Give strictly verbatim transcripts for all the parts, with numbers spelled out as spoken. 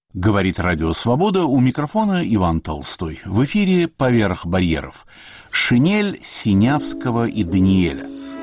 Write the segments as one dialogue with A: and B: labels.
A: Говорит Радио Свобода, у микрофона Иван Толстой. В эфире «Поверх барьеров». Шинель Синявского и Даниэля.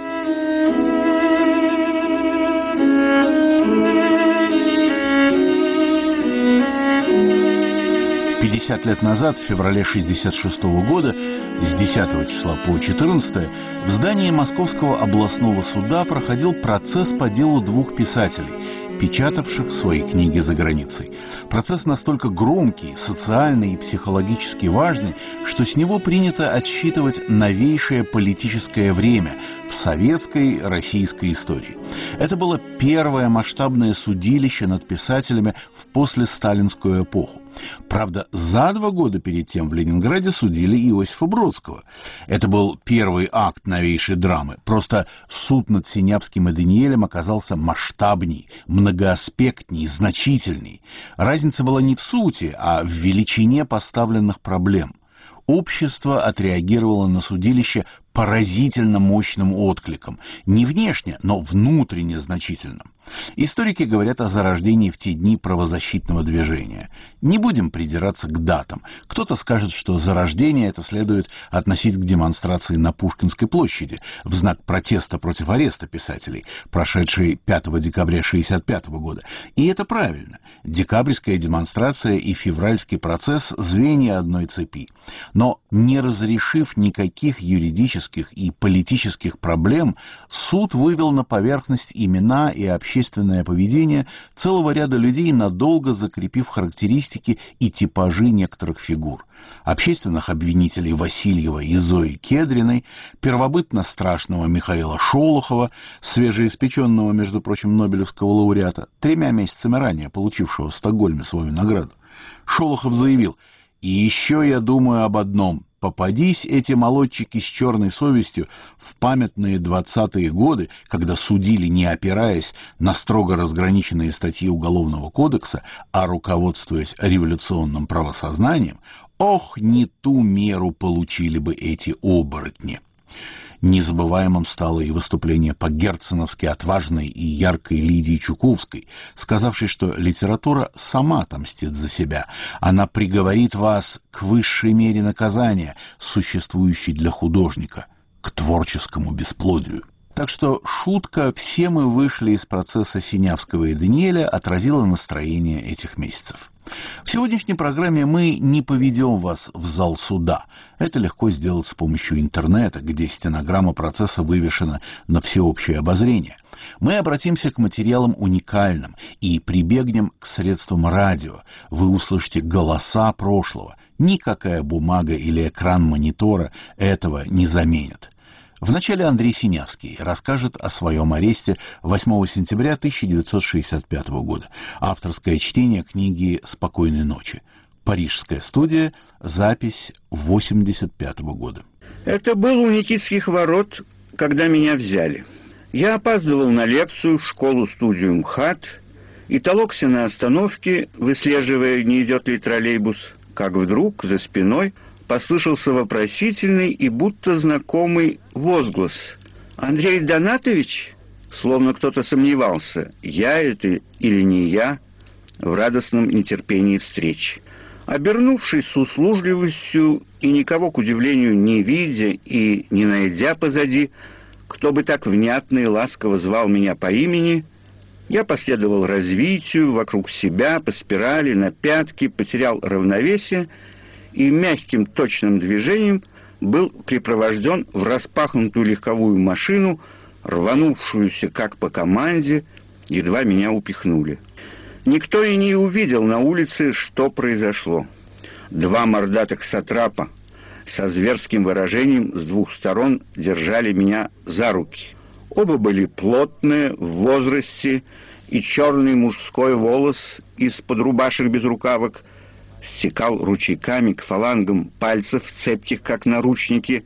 A: пятьдесят лет назад, в феврале шестьдесят шестого года, с десятого числа по четырнадцатое, в здании Московского областного суда проходил процесс по делу двух писателей, печатавших свои книги за границей. Процесс настолько громкий, социальный и психологически важный, что с него принято отсчитывать новейшее политическое время в советской российской истории. Это было первое масштабное судилище над писателями в послесталинскую эпоху. Правда, за два года перед тем в Ленинграде судили Иосифа Бродского. Это был первый акт новейшей драмы. Просто суд над Синявским и Даниэлем оказался масштабней, многоаспектней, значительней. Разница была не в сути, а в величине поставленных проблем. Общество отреагировало на судилище поразительно мощным откликом. Не внешне, но внутренне значительным. Историки говорят о зарождении в те дни правозащитного движения. Не будем придираться к датам. Кто-то скажет, что зарождение это следует относить к демонстрации на Пушкинской площади в знак протеста против ареста писателей, прошедшей пятого декабря шестьдесят пятого года. И это правильно. Декабрьская демонстрация и февральский процесс – звенья одной цепи. Но не разрешив никаких юридических и политических проблем, суд вывел на поверхность имена и общественное поведение целого ряда людей, надолго закрепив характеристики и типажи некоторых фигур. Общественных обвинителей Васильева и Зои Кедриной, первобытно страшного Михаила Шолохова, свежеиспеченного, между прочим, Нобелевского лауреата, тремя месяцами ранее получившего в Стокгольме свою награду. Шолохов заявил: «И еще я думаю об одном. Попадись эти молодчики с черной совестью в памятные двадцатые годы, когда судили, не опираясь на строго разграниченные статьи Уголовного кодекса, а руководствуясь революционным правосознанием, ох, не ту меру получили бы эти оборотни». Незабываемым стало и выступление по-герценовски отважной и яркой Лидии Чуковской, сказавшей, что литература сама отомстит за себя. Она приговорит вас к высшей мере наказания, существующей для художника, к творческому бесплодию. Так что шутка «все мы вышли из процесса Синявского и Даниэля» отразила настроение этих месяцев. В сегодняшней программе мы не поведем вас в зал суда. Это легко сделать с помощью интернета, где стенограмма процесса вывешена на всеобщее обозрение. Мы обратимся к материалам уникальным и прибегнем к средствам радио. Вы услышите голоса прошлого. Никакая бумага или экран монитора этого не заменят. Вначале Андрей Синявский расскажет о своем аресте восьмого сентября тысяча девятьсот шестьдесят пятого года. Авторское чтение книги «Спокойной ночи». Парижская студия. Запись восемьдесят пятого года.
B: Это было у Никитских ворот, когда меня взяли. Я опаздывал на лекцию в школу-студию МХАТ и толокся на остановке, выслеживая, не идет ли троллейбус, как вдруг за спиной послышался вопросительный и будто знакомый возглас. «Андрей Донатович?» Словно кто-то сомневался, я это или не я, в радостном нетерпении встречи. Обернувшись с услужливостью и никого, к удивлению, не видя и не найдя позади, кто бы так внятно и ласково звал меня по имени, я последовал развитию вокруг себя, по спирали, на пятки, потерял равновесие и мягким точным движением был припровожден в распахнутую легковую машину, рванувшуюся как по команде, едва меня упихнули. Никто и не увидел на улице, что произошло. Два мордатых сатрапа со зверским выражением с двух сторон держали меня за руки. Оба были плотные, в возрасте, и черный мужской волос из-под рубашек без рукавок стекал ручейками к фалангам пальцев, цепких, как наручники,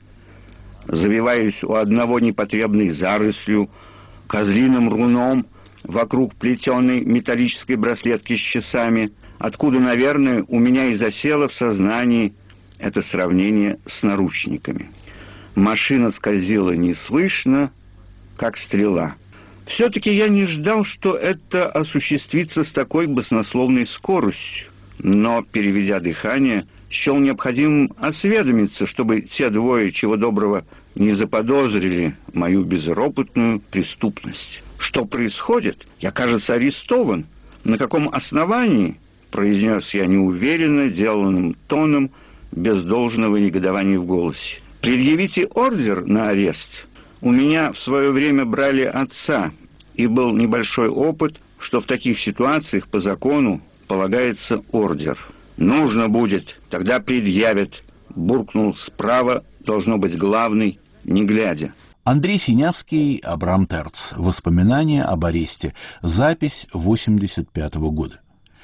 B: завиваясь у одного непотребной зарослью, козлиным руном вокруг плетеной металлической браслетки с часами, откуда, наверное, у меня и засело в сознании это сравнение с наручниками. Машина скользила неслышно, как стрела. Все-таки я не ждал, что это осуществится с такой баснословной скоростью. Но, переведя дыхание, счел необходимым осведомиться, чтобы те двое, чего доброго, не заподозрили мою безропотную преступность. Что происходит? Я, кажется, арестован. На каком основании? Произнес я неуверенно, деланным тоном, без должного негодования в голосе. Предъявите ордер на арест. У меня в свое время брали отца, и был небольшой опыт, что в таких ситуациях по закону полагается ордер. Нужно будет, тогда предъявят. Буркнул справа, должно быть главный, не глядя.
A: Андрей Синявский, Абрам Терц. Воспоминания об аресте. Запись восемьдесят пятого года.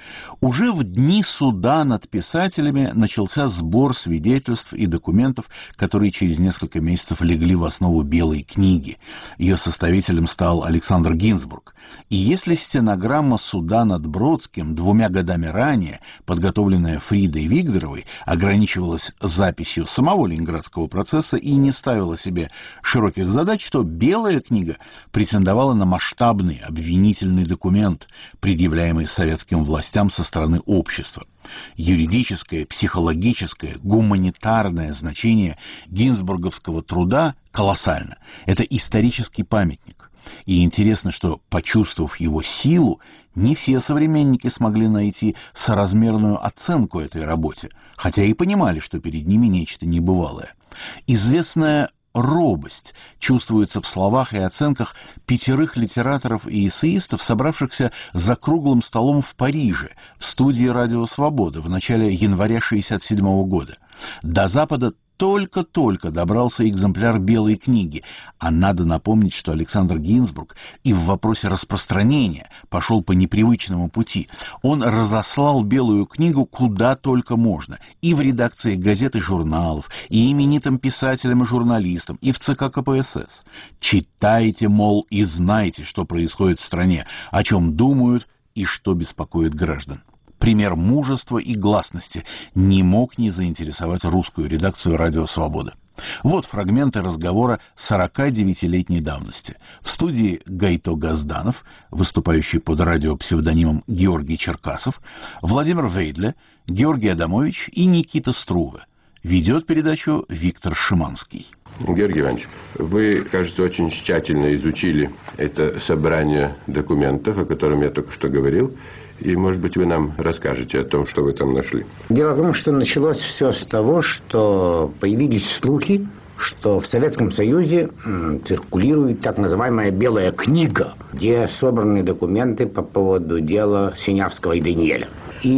A: Уже в дни суда над писателями начался сбор свидетельств и документов, которые через несколько месяцев легли в основу «Белой книги». Ее составителем стал Александр Гинзбург. И если стенограмма суда над Бродским двумя годами ранее, подготовленная Фридой Вигдоровой, ограничивалась записью самого ленинградского процесса и не ставила себе широких задач, то «Белая книга» претендовала на масштабный обвинительный документ, предъявляемый советским властям со стороны общества. Юридическое, психологическое, гуманитарное значение гинзбурговского труда колоссально. Это исторический памятник. И интересно, что, почувствовав его силу, не все современники смогли найти соразмерную оценку этой работе, хотя и понимали, что перед ними нечто небывалое. Известная робость чувствуется в словах и оценках пятерых литераторов и эссеистов, собравшихся за круглым столом в Париже, в студии «Радио Свобода» в начале января шестьдесят седьмого года. До Запада только-только добрался экземпляр «Белой книги», а надо напомнить, что Александр Гинзбург и в вопросе распространения пошел по непривычному пути. Он разослал «Белую книгу» куда только можно, и в редакции газет и журналов, и именитым писателям и журналистам, и в ЦК КПСС. Читайте, мол, и знайте, что происходит в стране, о чем думают и что беспокоит граждан. Пример мужества и гласности не мог не заинтересовать русскую редакцию «Радио Свобода». Вот фрагменты разговора сорокадевятилетней давности. В студии Гайто Газданов, выступающий под радиопсевдонимом Георгий Черкасов, Владимир Вейдле, Георгий Адамович и Никита Струве. Ведет передачу Виктор Шиманский.
C: Георгий Иванович, вы, кажется, очень тщательно изучили это собрание документов, о котором я только что говорил. И, может быть, вы нам расскажете о том, что вы там нашли.
D: Дело в том, что началось все с того, что появились слухи, что в Советском Союзе циркулирует так называемая «Белая книга», где собраны документы по поводу дела Синявского и Даниэля.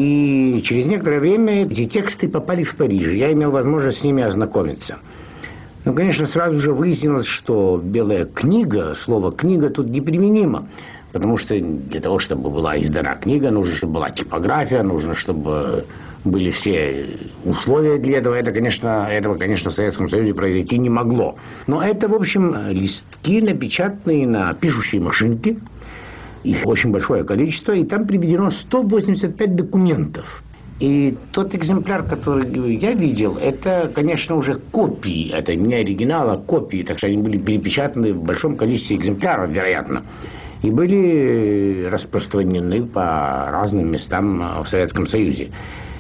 D: И через некоторое время эти тексты попали в Париж. Я имел возможность с ними ознакомиться. Ну, конечно, сразу же выяснилось, что «Белая книга», слово «книга» тут неприменимо. Потому что для того, чтобы была издана книга, нужно, чтобы была типография, нужно, чтобы были все условия для этого. Это, конечно, этого, конечно, в Советском Союзе произойти не могло. Но это, в общем, листки, напечатанные на пишущей машинке. Их очень большое количество, и там приведено сто восемьдесят пять документов. И тот экземпляр, который я видел, это, конечно, уже копии. Это не оригинал, а копии. Так что они были перепечатаны в большом количестве экземпляров, вероятно. И были распространены по разным местам в Советском Союзе.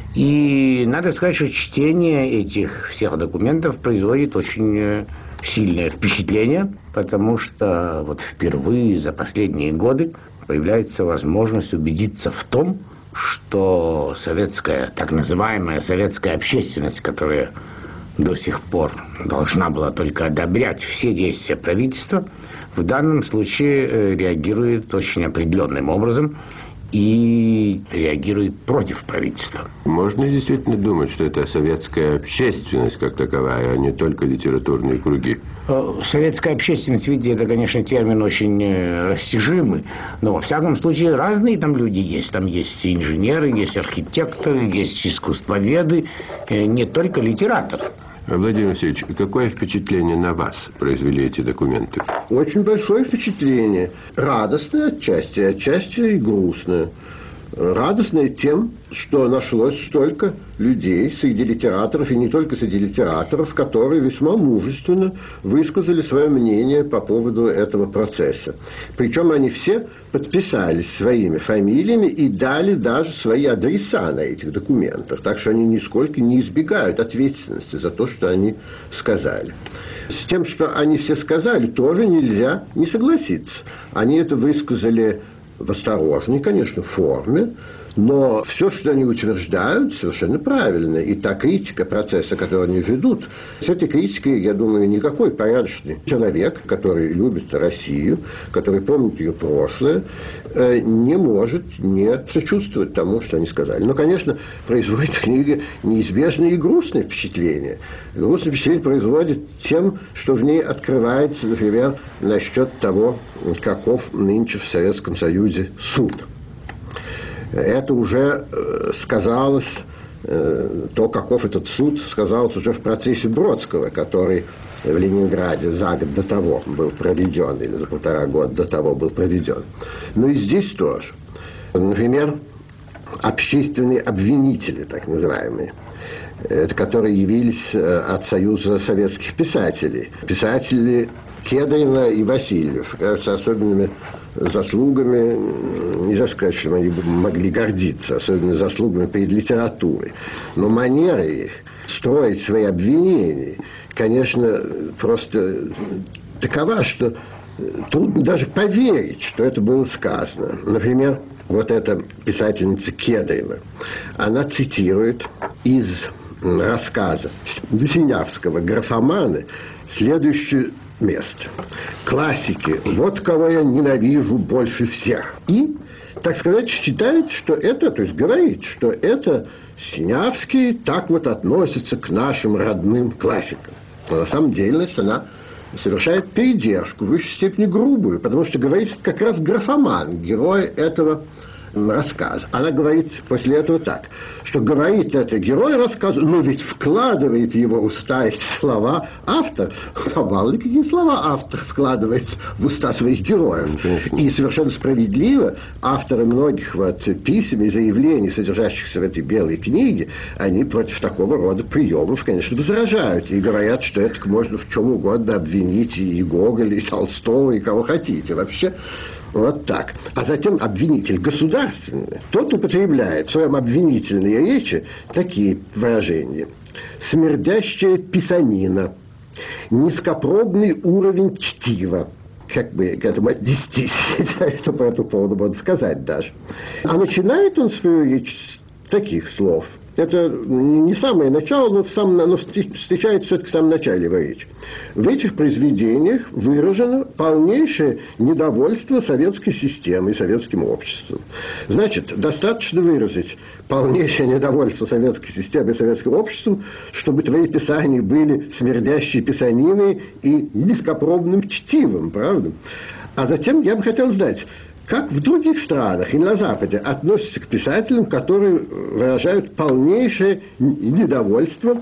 D: И надо сказать, что чтение этих всех документов производит очень сильное впечатление, потому что вот впервые за последние годы появляется возможность убедиться в том, что советская, так называемая советская общественность, которая до сих пор должна была только одобрять все действия правительства, в данном случае реагирует очень определенным образом и реагирует против правительства.
C: Можно ли действительно думать, что это советская общественность как таковая, а не только литературные круги?
D: Советская общественность, видите, это, конечно, термин очень растяжимый, но, во всяком случае, разные там люди есть. Там есть инженеры, есть архитекторы, есть искусствоведы, не только литераторы.
C: Владимир Васильевич, какое впечатление на вас произвели эти документы?
E: Очень большое впечатление. Радостное отчасти, отчасти и грустное. радостная тем, что нашлось столько людей среди литераторов, и не только среди литераторов, которые весьма мужественно высказали свое мнение по поводу этого процесса. Причем они все подписались своими фамилиями и дали даже свои адреса на этих документах. Так что они нисколько не избегают ответственности за то, что они сказали. С тем, что они все сказали, тоже нельзя не согласиться. Они это высказали в осторожной, конечно, форме, но все, что они утверждают, совершенно правильно. И та критика процесса, который они ведут, с этой критикой, я думаю, никакой порядочный человек, который любит Россию, который помнит ее прошлое, не может не сочувствовать тому, что они сказали. Но, конечно, производит книга неизбежное и грустное впечатление. Грустное впечатление производит тем, что в ней открывается, например, насчет того, каков нынче в Советском Союзе суд. Это уже сказалось, то, каков этот суд, сказалось уже в процессе Бродского, который в Ленинграде за год до того был проведен, или за полтора года до того был проведен. Но и здесь тоже. Например, общественные обвинители, так называемые, которые явились от Союза советских писателей. Писатели Кедрина и Васильев, кажется, особенными заслугами, нельзя сказать, что они могли гордиться, особенно заслугами перед литературой. Но манера их строить свои обвинения, конечно, просто такова, что трудно даже поверить, что это было сказано. Например, вот эта писательница Кедрина, она цитирует из рассказа Синявского «Графоманы» следующее место. Классики. Вот кого я ненавижу больше всех. И, так сказать, считает, что это, то есть говорит, что это Синявский так вот относится к нашим родным классикам. Но на самом деле она совершает передержку, в высшей степени грубую, потому что говорит как раз графоман, герой этого рассказа. Она говорит после этого так, что говорит это герой рассказа, но ведь вкладывает в его уста эти слова автор. А мало ли какие слова автор вкладывает в уста своих героев. И совершенно справедливо авторы многих вот писем и заявлений, содержащихся в этой белой книге, они против такого рода приемов, конечно, возражают. И говорят, что это можно в чем угодно обвинить и Гоголя, и Толстого, и кого хотите. Вообще, вот так. А затем обвинитель государственный, тот употребляет в своем обвинительной речи такие выражения. Смердящая писанина, низкопробный уровень чтива. Как бы к этому отнестись, что по этому поводу можно сказать даже. А начинает он свою речь с таких слов. Это не самое начало, но, в самом, но встречается все-таки в самом начале его речи. В этих произведениях выражено полнейшее недовольство советской системой и советским обществом. Значит, достаточно выразить полнейшее недовольство советской системой и советским обществом, чтобы твои писания были смердящей писаниной и низкопробным чтивом, правда? А затем я бы хотел знать, как в других странах и на Западе относятся к писателям, которые выражают полнейшее недовольство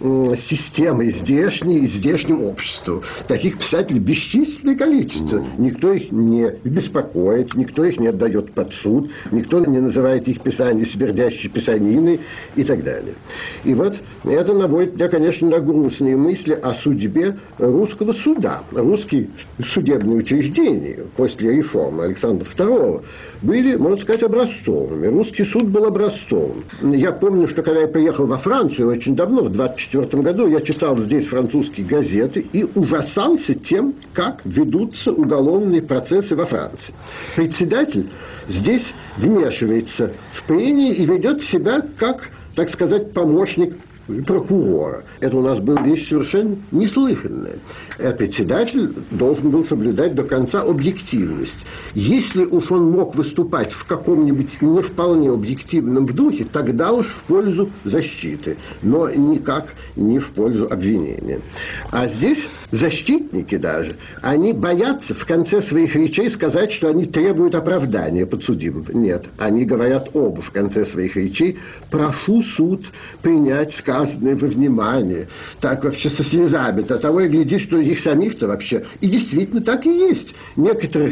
E: системой здешней и здешним обществом. Таких писателей бесчисленное количество. Mm. Никто их не беспокоит, никто их не отдает под суд, никто не называет их писание смердящей писаниной и так далее. И вот это наводит меня, конечно, на грустные мысли о судьбе русского суда. Русские судебные учреждения после реформы Александра второго были, можно сказать, образцовыми. Русский суд был образцовым. Я помню, что когда я приехал во Францию очень давно, в двадцать четвёртом году, я читал здесь французские газеты и ужасался тем, как ведутся уголовные процессы во Франции. Председатель здесь вмешивается в прения и ведет себя как, так сказать, помощник прокурора. Это у нас была вещь совершенно неслыханная. Председатель должен был соблюдать до конца объективность. Если уж он мог выступать в каком-нибудь не вполне объективном духе, тогда уж в пользу защиты, но никак не в пользу обвинения. А здесь защитники даже, они боятся в конце своих речей сказать, что они требуют оправдания подсудимого. Нет, они говорят оба в конце своих речей: прошу суд принять сказанное во внимание. Так вообще со слезами. До того и гляди, что их самих-то вообще. И действительно так и есть. Некоторых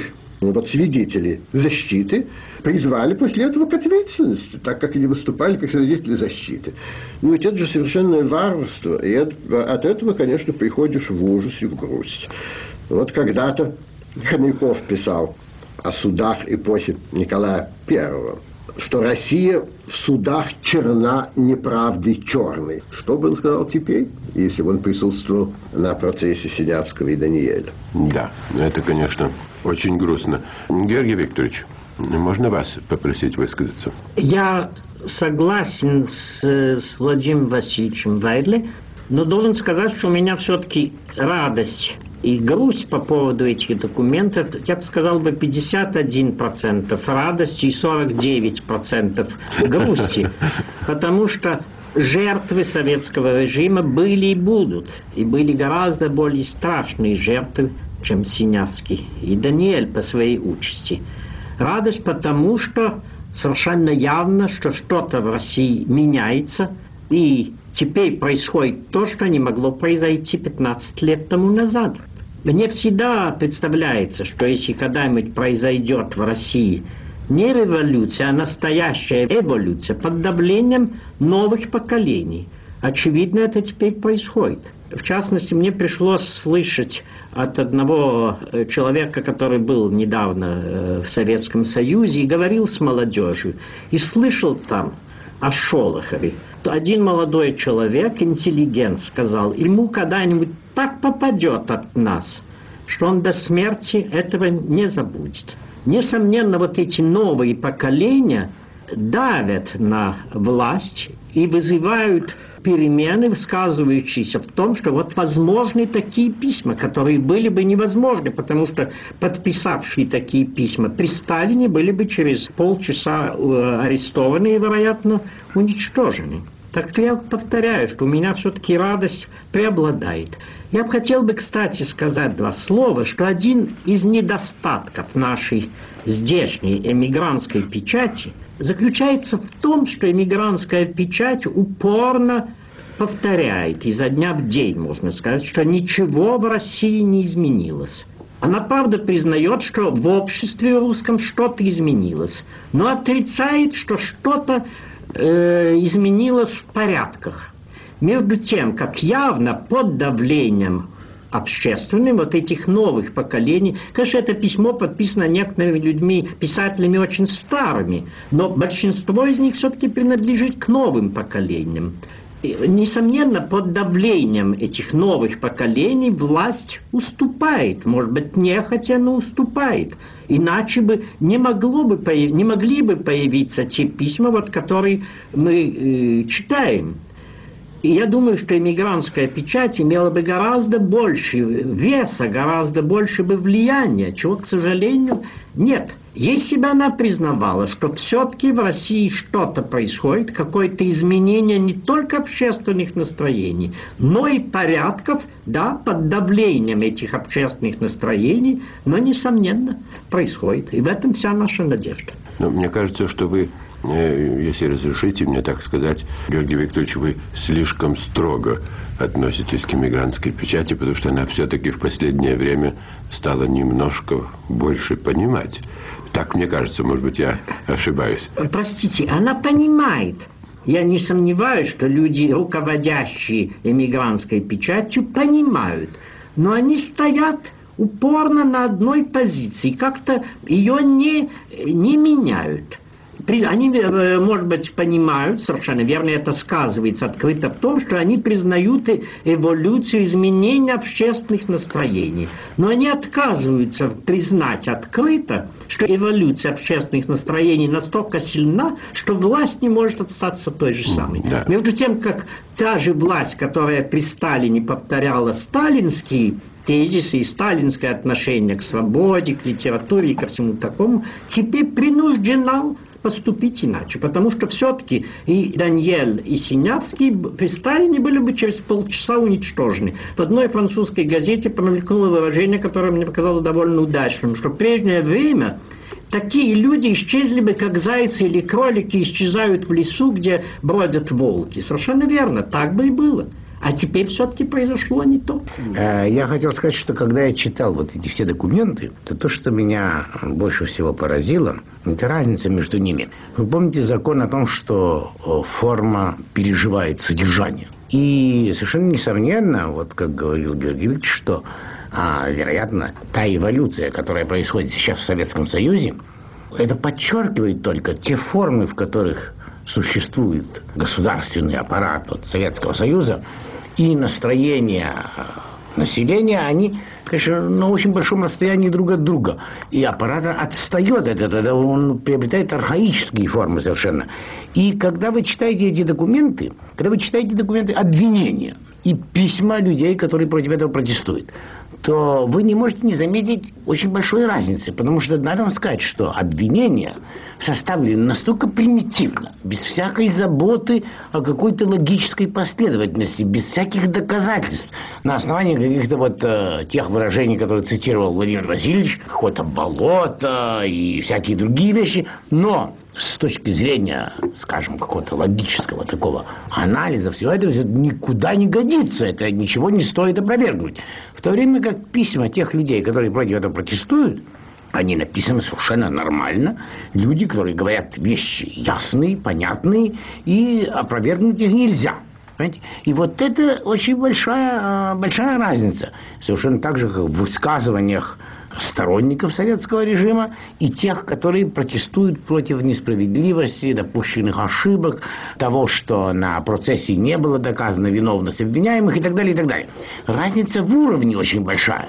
E: Вот свидетели защиты призвали после этого к ответственности, так как они выступали как свидетели защиты. Ну ведь это же совершенное варварство, и от этого, конечно, приходишь в ужас и в грусть. Вот когда-то Хомяков писал о судах эпохи Николая Первого, что Россия в судах черна неправдой черной. Что бы он сказал теперь, если бы он присутствовал на процессе Синявского и Даниэля?
C: Да, это, конечно, очень грустно. Георгий Викторович, можно вас попросить высказаться?
F: Я согласен с, с Владимиром Васильевичем Вайдле, но должен сказать, что у меня все-таки радость и грусть по поводу этих документов, я бы сказал бы пятьдесят один процент радости и сорок девять процентов грусти, потому что жертвы советского режима были и будут, и были гораздо более страшные жертвы, чем Синявский и Даниэль по своей участи. Радость потому, что совершенно явно, что что-то в России меняется, и теперь происходит то, что не могло произойти пятнадцать лет тому назад. Мне всегда представляется, что если когда-нибудь произойдет в России не революция, а настоящая эволюция под давлением новых поколений. Очевидно, это теперь происходит. В частности, мне пришлось слышать от одного человека, который был недавно в Советском Союзе и говорил с молодежью, и слышал там о Шолохове. Один молодой человек, интеллигент, сказал, ему когда-нибудь так попадет от нас, что он до смерти этого не забудет. Несомненно, вот эти новые поколения давят на власть и вызывают перемены, высказывающиеся в том, что вот возможны такие письма, которые были бы невозможны, потому что подписавшие такие письма при Сталине были бы через полчаса арестованы и, вероятно, уничтожены. Так что я повторяю, что у меня все-таки радость преобладает. Я бы хотел бы, кстати, сказать два слова, что один из недостатков нашей здешней эмигрантской печати заключается в том, что эмигрантская печать упорно повторяет изо дня в день, можно сказать, что ничего в России не изменилось. Она, правда, признает, что в обществе русском что-то изменилось, но отрицает, что что-то э, изменилось в порядках. Между тем, как явно под давлением общественным вот этих новых поколений, конечно, это письмо подписано некоторыми людьми, писателями очень старыми, но большинство из них все-таки принадлежит к новым поколениям. И, несомненно, под давлением этих новых поколений власть уступает, может быть, нехотя, но уступает. Иначе бы не, могло бы, не могли бы появиться те письма, вот, которые мы э, читаем. И я думаю, что эмигрантская печать имела бы гораздо больше веса, гораздо больше бы влияния, чего, к сожалению, нет. Если бы она признавала, что все-таки в России что-то происходит, какое-то изменение не только общественных настроений, но и порядков, да, под давлением этих общественных настроений, но, несомненно, происходит. И в этом вся наша надежда.
C: Но мне кажется, что вы, если разрешите мне так сказать, Георгий Викторович, вы слишком строго относитесь к эмигрантской печати, потому что она все-таки в последнее время стала немножко больше понимать. Так мне кажется, может быть, я ошибаюсь.
F: Простите, она понимает. Я не сомневаюсь, что люди, руководящие эмигрантской печатью, понимают. Но они стоят упорно на одной позиции, как-то ее не, не меняют. Они, может быть, понимают, совершенно верно, это сказывается открыто в том, что они признают эволюцию, изменения общественных настроений. Но они отказываются признать открыто, что эволюция общественных настроений настолько сильна, что власть не может остаться той же самой. Да. Между тем, как та же власть, которая при Сталине повторяла сталинские тезисы и сталинское отношение к свободе, к литературе и ко всему такому, теперь принуждена поступить иначе, потому что все-таки и Даниэль, и Синявский при Сталине были бы через полчаса уничтожены. В одной французской газете промелькнуло выражение, которое мне показалось довольно удачным, что в прежнее время такие люди исчезли бы, как зайцы или кролики исчезают в лесу, где бродят волки. Совершенно верно, так бы и было. А теперь все-таки произошло не то.
D: Я хотел сказать, что когда я читал вот эти все документы, то то, что меня больше всего поразило, это разница между ними. Вы помните закон о том, что форма переживает содержание. И совершенно несомненно, вот как говорил Георгий Викторович, что, а, вероятно, та эволюция, которая происходит сейчас в Советском Союзе, это подчеркивает только те формы, в которых существует государственный аппарат вот, Советского Союза, и настроения населения, они, конечно, на очень большом расстоянии друг от друга. И аппарат отстает от этого, он приобретает архаические формы совершенно. И когда вы читаете эти документы, когда вы читаете документы обвинения и письма людей, которые против этого протестуют, то вы не можете не заметить очень большой разницы, потому что надо вам сказать, что обвинения составлены настолько примитивно, без всякой заботы о какой-то логической последовательности, без всяких доказательств, на основании каких-то вот э, тех выражений, которые цитировал Владимир Васильевич, какое-то болото и всякие другие вещи, но с точки зрения, скажем, какого-то логического такого анализа всего этого никуда не годится, это ничего не стоит опровергнуть. В то время как письма тех людей, которые против этого протестуют, они написаны совершенно нормально. Люди, которые говорят вещи ясные, понятные, и опровергнуть их нельзя. Понимаете? И вот это очень большая, большая разница. Совершенно так же, как в высказываниях сторонников советского режима и тех, которые протестуют против несправедливости, допущенных ошибок, того, что на процессе не было доказана виновность обвиняемых и так далее, и так далее. Разница в уровне очень большая.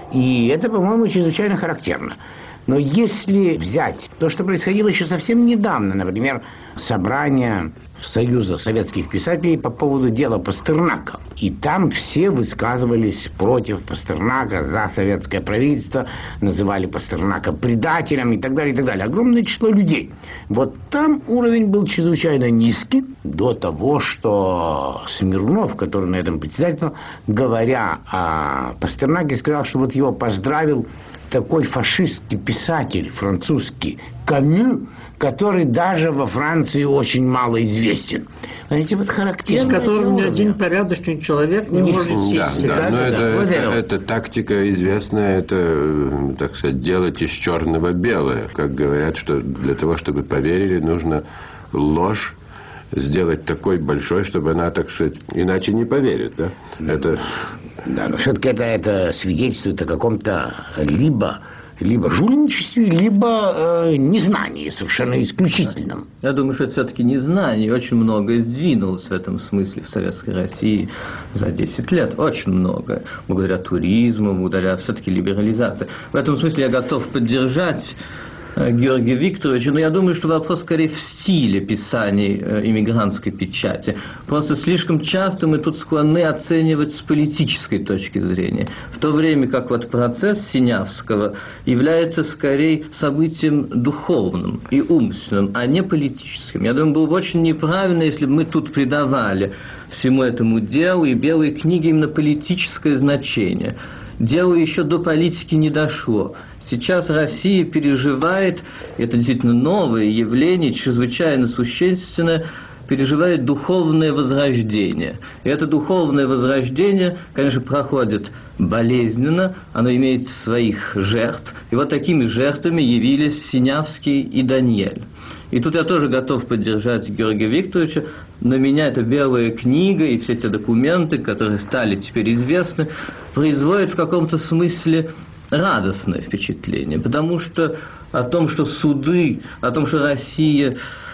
D: И это, по-моему, чрезвычайно характерно. Но если взять то, что происходило еще совсем недавно, например, собрание Союза советских писателей по поводу дела Пастернака, и там все высказывались против Пастернака, за советское правительство, называли Пастернака предателем и так далее, и так далее. Огромное число людей. Вот там уровень был чрезвычайно низкий, до того, что Смирнов, который на этом председательствовал, говоря о Пастернаке, сказал, что вот его поздравил такой фашистский писатель французский Камю, который даже во Франции очень мало известен. Знаете, вот характерно.
F: Из которого ни один порядочный человек не, не может сесть.
C: Да, да, но да, это, да. Это, это, это тактика известная, это, так сказать, делать из черного белое. Как говорят, что для того, чтобы поверили, нужно ложь сделать такой большой, чтобы она, так сказать, иначе не поверит, да? Это...
D: Да, но все-таки это, это свидетельствует о каком-то либо, либо жульничестве, либо э, незнании совершенно исключительном.
G: Я думаю, что это все-таки незнание. Очень многое сдвинулось в этом смысле в Советской России за десять лет. Очень многое. Благодаря туризму, благодаря все-таки либерализации. В этом смысле я готов поддержать Георгия Викторовича, но я думаю, что вопрос скорее в стиле писаний иммигрантской печати. Просто слишком часто мы тут склонны оценивать с политической точки зрения, в то время как вот процесс Синявского является скорее событием духовным и умственным, а не политическим. Я думаю, было бы очень неправильно, если бы мы тут придавали всему этому делу и белой книге именно политическое значение. Дело еще до политики не дошло. Сейчас Россия переживает, это действительно новое явление, чрезвычайно существенное, переживает духовное возрождение. И это духовное возрождение, конечно, проходит болезненно, оно имеет своих жертв. И вот такими жертвами явились Синявский и Даниэль. И тут я тоже готов поддержать Георгия Викторовича. На меня эта белая книга и все те документы, которые стали теперь известны, производят в каком-то смысле радостное впечатление. Потому что о том, что суды, о том, что Россия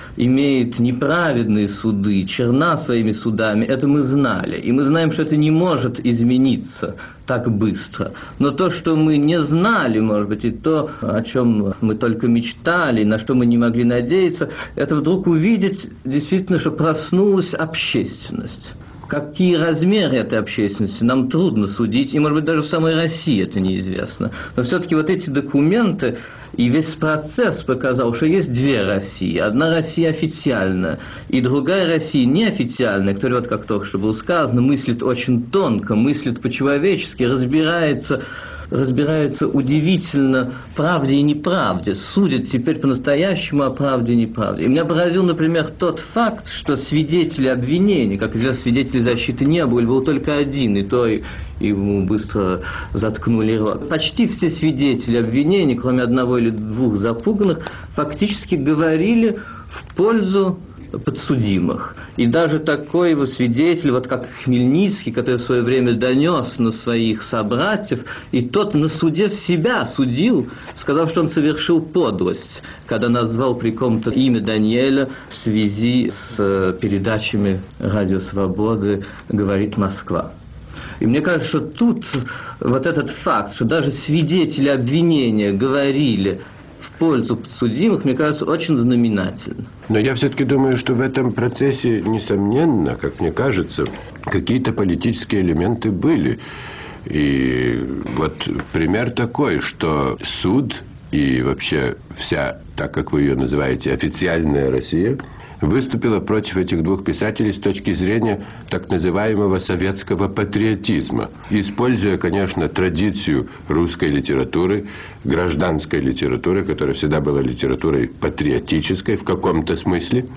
G: имеет неправедные суды, черна своими судами, это мы знали. И мы знаем, что это не может измениться так быстро. Но то, что мы не знали, может быть, и то, о чем мы только мечтали, на что мы не могли надеяться, это вдруг увидеть действительно, что проснулась общественность. Какие размеры этой общественности, нам трудно судить, и, может быть, даже в самой России это неизвестно. Но все-таки вот эти документы И весь процесс показал, что есть две России. Одна Россия официальная, и другая Россия неофициальная, которая, вот как только что было сказано, мыслит очень тонко, мыслит по-человечески, разбирается, разбирается удивительно в правде и неправде, судит теперь по-настоящему о правде и неправде. И меня поразил, например, тот факт, что свидетели обвинений, как известно, свидетелей защиты не было, был только один, и то и ему быстро заткнули рот. Почти все свидетели обвинений, кроме одного или двух запуганных, фактически говорили в пользу подсудимых. И даже такой его свидетель, вот как Хмельницкий, который в свое время донес на своих собратьев, и тот на суде себя судил, сказав, что он совершил подлость, когда назвал при ком-то имя Даниэля в связи с передачами «Радио Свободы» «Говорит Москва». И мне кажется, что тут вот этот факт, что даже свидетели обвинения говорили в пользу подсудимых, мне кажется, очень знаменательно.
C: Но я все-таки думаю, что в этом процессе, несомненно, как мне кажется, какие-то политические элементы были. И вот пример такой, что суд и вообще вся, так как вы ее называете, официальная Россия выступила против этих двух писателей с точки зрения так называемого советского патриотизма, используя, конечно, традицию русской литературы, гражданской литературы, которая всегда была литературой патриотической в каком-то смысле,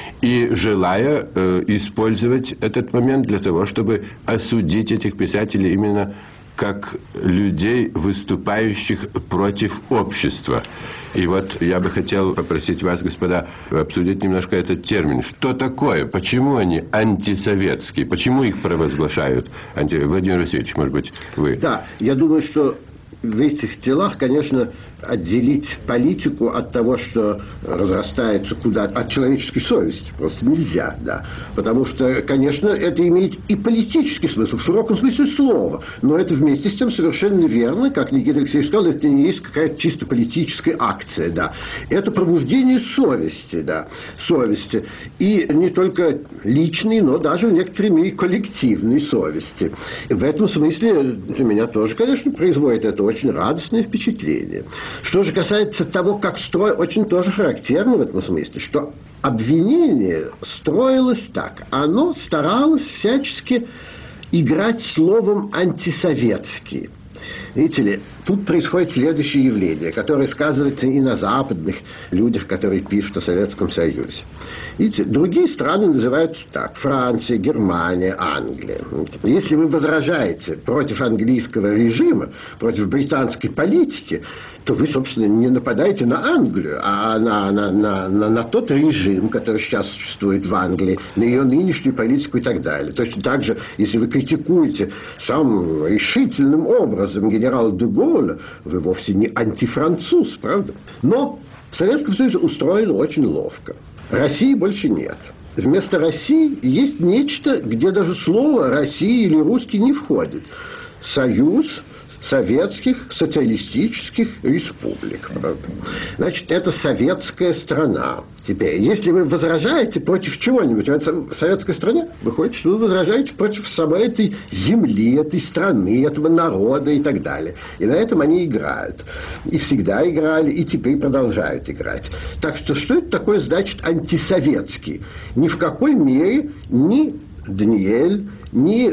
C: и желая э, использовать этот момент для того, чтобы осудить этих писателей именно как людей, выступающих против общества. И вот я бы хотел попросить вас, господа, обсудить немножко этот термин. Что такое? Почему они антисоветские? Почему их провозглашают? Анти... Владимир Васильевич, может быть, вы?
E: Да, я думаю, что в этих делах, конечно, отделить политику от того, что разрастается куда-то, от человеческой совести просто нельзя, да. Потому что, конечно, это имеет и политический смысл, в широком смысле слова, но это вместе с тем совершенно верно, как Никита Алексеевич сказал, это не есть какая-то чисто политическая акция, да. Это пробуждение совести, да, совести. И не только личной, но даже в некоторой мере коллективной совести. В этом смысле для меня тоже, конечно, производит это очень радостное впечатление. Что же касается того, как строить, очень тоже характерно в этом смысле, что обвинение строилось так. Оно старалось всячески играть словом «антисоветский». Видите ли, тут происходит следующее явление, которое сказывается и на западных людях, которые пишут о Советском Союзе. Видите, другие страны называются так: Франция, Германия, Англия. Если вы возражаете против английского режима, против британской политики, то вы, собственно, не нападаете на Англию, а на, на, на, на, на тот режим, который сейчас существует в Англии, на ее нынешнюю политику и так далее. Точно так же, если вы критикуете самым решительным образом генерала де Голля, вы вовсе не антифранцуз, правда? Но в Советском Союзе устроено очень ловко. России больше нет. Вместо России есть нечто, где даже слово «Россия» или «русский» не входит. Союз советских социалистических республик. Правда? Значит, это советская страна. Теперь, если вы возражаете против чего-нибудь в этой советской стране, выходит, что вы возражаете против самой этой земли, этой страны, этого народа и так далее. И на этом они играют. И всегда играли, и теперь продолжают играть. Так что, что это такое значит антисоветский? Ни в какой мере ни Даниэль, ни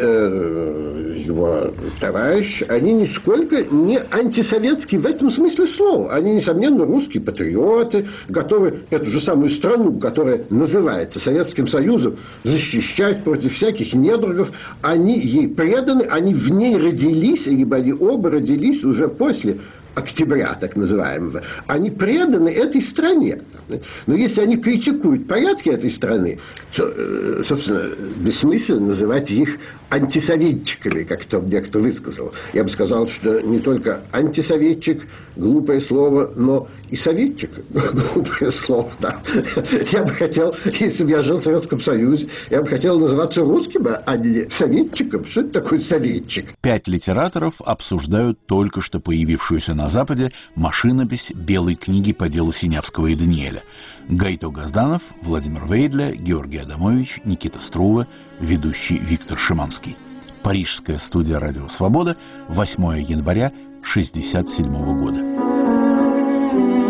E: э, его товарищ, они нисколько не антисоветские в этом смысле слова. Они, несомненно, русские патриоты, готовы эту же самую страну, которая называется Советским Союзом, защищать против всяких недругов. Они ей преданы, они в ней родились, либо они оба родились уже после октября, так называемого. Они преданы этой стране. Но если они критикуют порядки этой страны, то, собственно, бессмысленно называть их антисоветчиками, как то мне кто высказал. Я бы сказал, что не только антисоветчик, глупое слово, но и советчик, глупое слово, да. Я бы хотел, если бы я жил в Советском Союзе, я бы хотел называться русским, а не советчиком. Что это такое советчик?
A: Пять литераторов обсуждают только что появившуюся на Западе машинопись белой книги по делу Синявского и Даниэля. Гайто Газданов, Владимир Вейдля, Георгий Адамович, Никита Струва, ведущий Виктор Шиманский. Парижская студия «Радио Свобода», восьмое января шестьдесят седьмого года.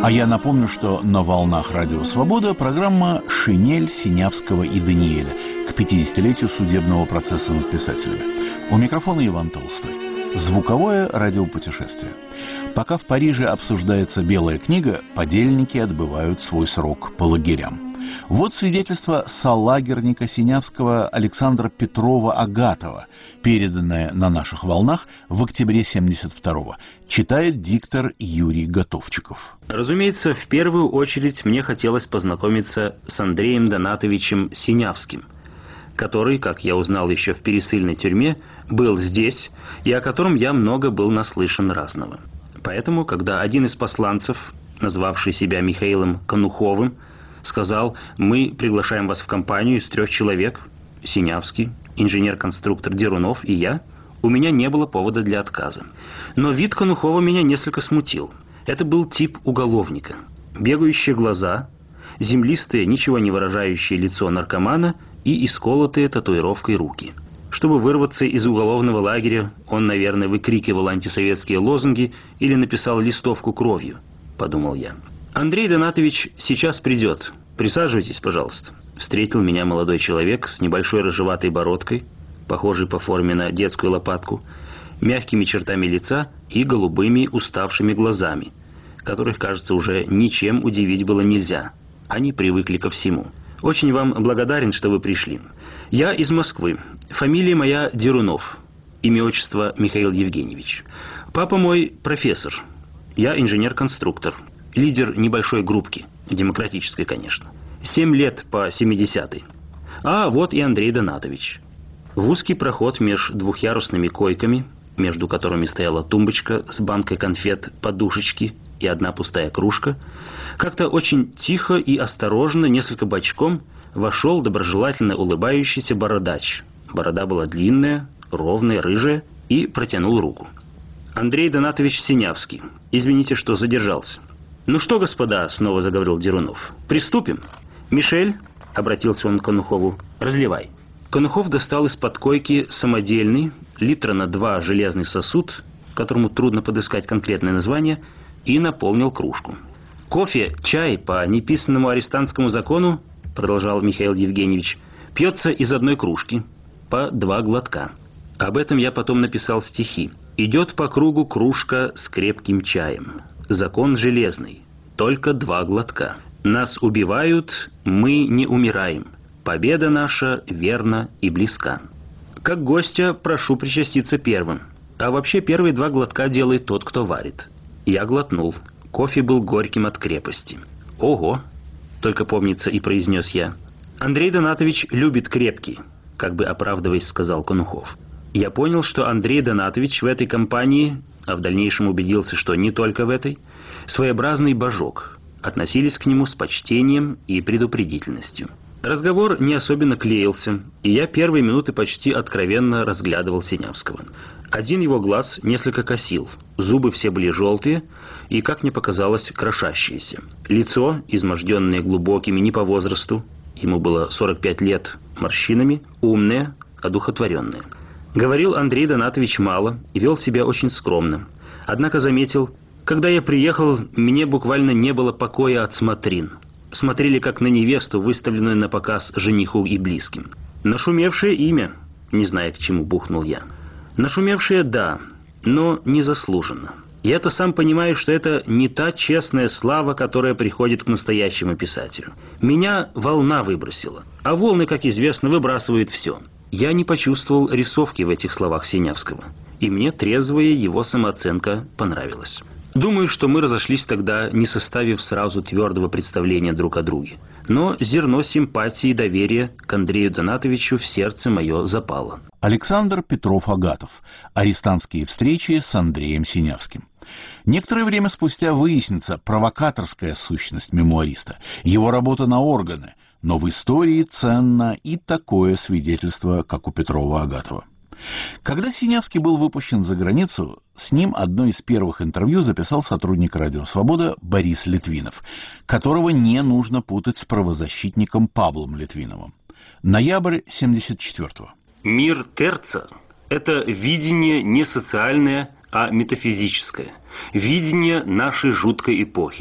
A: А я напомню, что на волнах Радио Свобода программа «Шинель» Синявского и Даниэля к пятидесятилетию судебного процесса над писателями. У микрофона Иван Толстой. Звуковое радиопутешествие. Пока в Париже обсуждается «Белая книга», подельники отбывают свой срок по лагерям. Вот свидетельство солагерника Синявского Александра Петрова-Агатова, переданное на наших волнах в октябре семьдесят второго. Читает диктор Юрий Готовчиков.
H: Разумеется, в первую очередь мне хотелось познакомиться с Андреем Донатовичем Синявским, который, как я узнал еще в пересыльной тюрьме, был здесь и о котором я много был наслышан разного. Поэтому, когда один из посланцев, назвавший себя Михаилом Конуховым, сказал: «Мы приглашаем вас в компанию из трех человек, Синявский, инженер-конструктор Дерунов и я», у меня не было повода для отказа. Но вид Конухова меня несколько смутил. Это был тип уголовника. Бегающие глаза, землистое, ничего не выражающее лицо наркомана и исколотые татуировкой руки. Чтобы вырваться из уголовного лагеря, он, наверное, выкрикивал антисоветские лозунги или написал листовку кровью, подумал я. «Андрей Донатович сейчас придет. Присаживайтесь, пожалуйста». Встретил меня молодой человек с небольшой рыжеватой бородкой, похожей по форме на детскую лопатку, мягкими чертами лица и голубыми уставшими глазами, которых, кажется, уже ничем удивить было нельзя. Они привыкли ко всему. «Очень вам благодарен, что вы пришли. Я из Москвы. Фамилия моя Дерунов. Имя, отчество Михаил Евгеньевич. Папа мой профессор. Я инженер-конструктор. Лидер небольшой группки, демократической, конечно. Семь лет по семидесятый. А вот и Андрей Донатович». В узкий проход между двухъярусными койками, между которыми стояла тумбочка с банкой конфет, подушечки и одна пустая кружка, как-то очень тихо и осторожно, несколько бочком, вошел доброжелательно улыбающийся бородач. Борода была длинная, ровная, рыжая, и протянул руку. «Андрей Донатович Синявский. Извините, что задержался». «Ну что, господа», — снова заговорил Дерунов, — «приступим. Мишель», — обратился он к Конухову, — «разливай». Конухов достал из-под койки самодельный, литра на два железный сосуд, которому трудно подыскать конкретное название, и наполнил кружку. «Кофе, чай по неписанному арестантскому закону, — продолжал Михаил Евгеньевич, — пьется из одной кружки, по два глотка. Об этом я потом написал стихи. Идет по кругу кружка с крепким чаем. Закон железный, только два глотка. Нас убивают, мы не умираем. Победа наша верна и близка. Как гостя прошу причаститься первым. А вообще первые два глотка делает тот, кто варит». Я глотнул. Кофе был горьким от крепости. «Ого!» — только помнится и произнес я. «Андрей Донатович любит крепкий», — как бы оправдываясь, сказал Конухов. Я понял, что Андрей Донатович в этой компании, а в дальнейшем убедился, что не только в этой, своеобразный божок. Относились к нему с почтением и предупредительностью. Разговор не особенно клеился, и я первые минуты почти откровенно разглядывал Синявского. Один его глаз несколько косил, зубы все были желтые и, как мне показалось, крошащиеся. Лицо, изможденное глубокими не по возрасту, ему было сорок пять лет, морщинами, умное, одухотворенное. Говорил Андрей Донатович мало и вел себя очень скромно. Однако заметил: «Когда я приехал, мне буквально не было покоя от смотрин. Смотрели как на невесту, выставленную на показ жениху и близким. Нашумевшее имя», — не зная, к чему бухнул я. «Нашумевшее, да, но незаслуженно. Я-то сам понимаю, что это не та честная слава, которая приходит к настоящему писателю. Меня волна выбросила, а волны, как известно, выбрасывают все». Я не почувствовал рисовки в этих словах Синявского, и мне трезвая его самооценка понравилась. Думаю, что мы разошлись тогда, не составив сразу твердого представления друг о друге. Но зерно симпатии и доверия к Андрею Донатовичу в сердце мое запало.
A: Александр Петров-Агатов. Арестантские встречи с Андреем Синявским. Некоторое время спустя выяснится провокаторская сущность мемуариста, его работа на органы, но в истории ценно и такое свидетельство, как у Петрова-Агатова. Когда Синявский был выпущен за границу, с ним одно из первых интервью записал сотрудник «Радио Свобода» Борис Литвинов, которого не нужно путать с правозащитником Павлом Литвиновым. Ноябрь семьдесят четвёртого.
H: «Мир Терца – это видение не социальное, а метафизическое. Видение нашей жуткой эпохи. По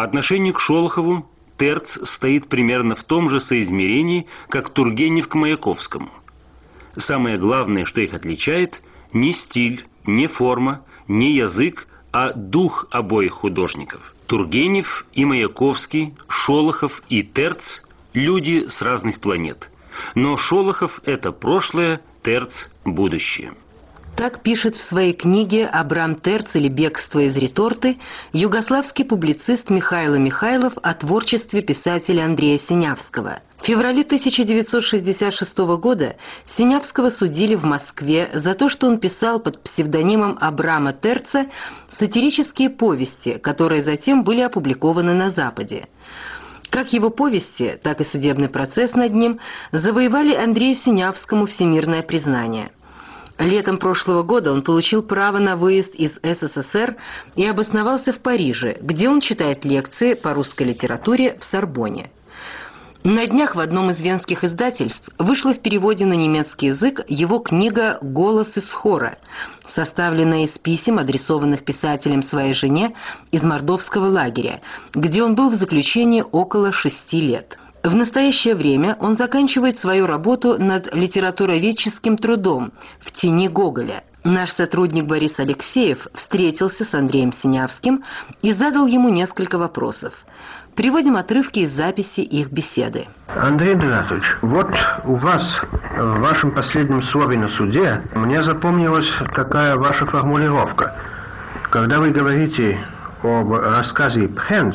I: По отношению к Шолохову Терц стоит примерно в том же соизмерении, как Тургенев к Маяковскому. Самое главное, что их отличает, не стиль, не форма, не язык, а дух обоих художников. Тургенев и Маяковский, Шолохов и Терц – люди с разных планет. Но Шолохов – это прошлое, Терц – будущее.
J: Так пишет в своей книге «Абрам Терц или бегство из реторты» югославский публицист Михайло Михайлов о творчестве писателя Андрея Синявского. В феврале тысяча девятьсот шестьдесят шестого года Синявского судили в Москве за то, что он писал под псевдонимом Абрама Терца сатирические повести, которые затем были опубликованы на Западе. Как его повести, так и судебный процесс над ним завоевали Андрею Синявскому всемирное признание. Летом прошлого года он получил право на выезд из СССР и обосновался в Париже, где он читает лекции по русской литературе в Сорбонне. На днях в одном из венских издательств вышла в переводе на немецкий язык его книга «Голос из хора», составленная из писем, адресованных писателем своей жене из мордовского лагеря, где он был в заключении около шести лет. В настоящее время он заканчивает свою работу над литературоведческим трудом «В тени Гоголя». Наш сотрудник Борис Алексеев встретился с Андреем Синявским и задал ему несколько вопросов. Приводим отрывки из записи их беседы.
K: Андрей Донатович, вот у вас в вашем последнем слове на суде мне запомнилась такая ваша формулировка. Когда вы говорите об рассказе «Пхенц»,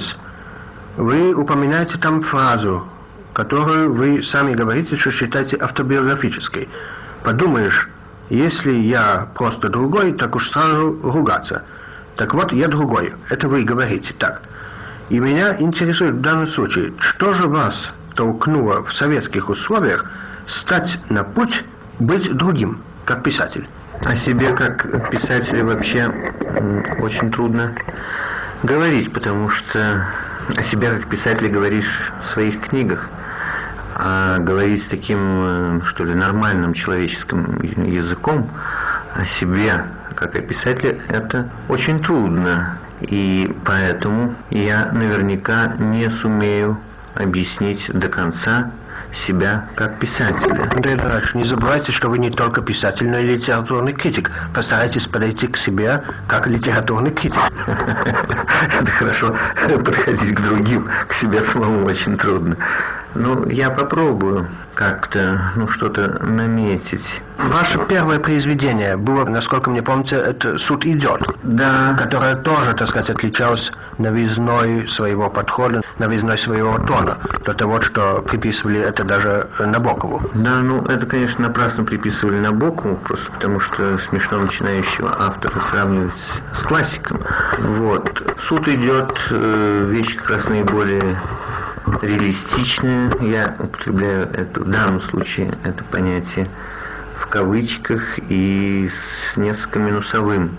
K: вы упоминаете там фразу, которую вы сами говорите, что считаете автобиографической. Подумаешь, если я просто другой, так уж сразу ругаться. Так вот, я другой. Это вы говорите так. И меня интересует в данном случае, что же вас толкнуло в советских условиях стать на путь быть другим, как писатель?
L: О себе как писателе вообще очень трудно говорить, потому что о себе как писатель говоришь в своих книгах, а говорить таким, что ли, нормальным человеческим языком о себе как о писателе это очень трудно. И поэтому я наверняка не сумею объяснить до конца себя как писателя.
K: Андрей Донатович, не забывайте, что вы не только писатель, но и литературный критик. Постарайтесь подойти к себе как литературный критик.
L: Это хорошо, подходить к другим, к себе самому очень трудно. Ну, я попробую как-то, ну, что-то наметить.
K: Ваше первое произведение было, насколько мне помнится, это «Суд идет»,
L: да,
K: которое тоже, так сказать, отличалось новизной своего подхода, новизной своего тона, до того, что приписывали это даже Набокову.
L: Да, ну, это, конечно, напрасно приписывали Набокову, просто потому что смешно начинающего автора сравнивать с классиком. Вот. «Суд идет», вещь как раз наиболее реалистичная, я употребляю это, в данном случае это понятие в кавычках и с несколько минусовым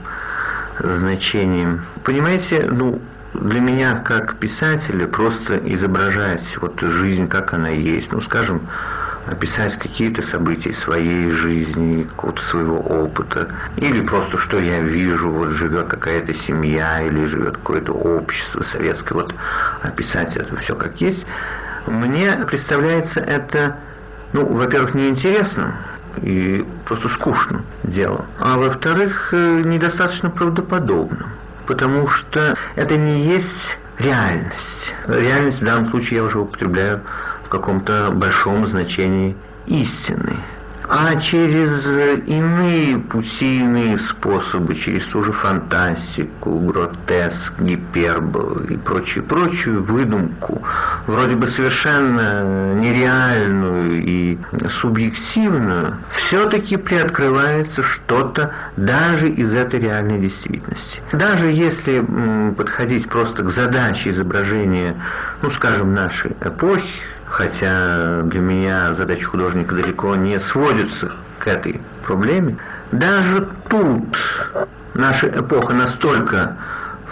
L: значением. Понимаете, ну, для меня как писателя просто изображать вот жизнь, как она есть, ну, скажем, описать какие-то события своей жизни, какого-то своего опыта, или просто что я вижу, вот живет какая-то семья, или живет какое-то общество советское, вот описать это все как есть, мне представляется это, ну, во-первых, неинтересно и просто скучным делом, а во-вторых, недостаточно правдоподобным, потому что это не есть реальность. Реальность в данном случае я уже употребляю в каком-то большом значении истины. А через иные пути, иные способы, через ту же фантастику, гротеск, гиперболу и прочую-прочую выдумку, вроде бы совершенно нереальную и субъективную, все-таки приоткрывается что-то даже из этой реальной действительности. Даже если м, подходить просто к задаче изображения, ну, скажем, нашей эпохи, хотя для меня задачи художника далеко не сводятся к этой проблеме, даже тут наша эпоха настолько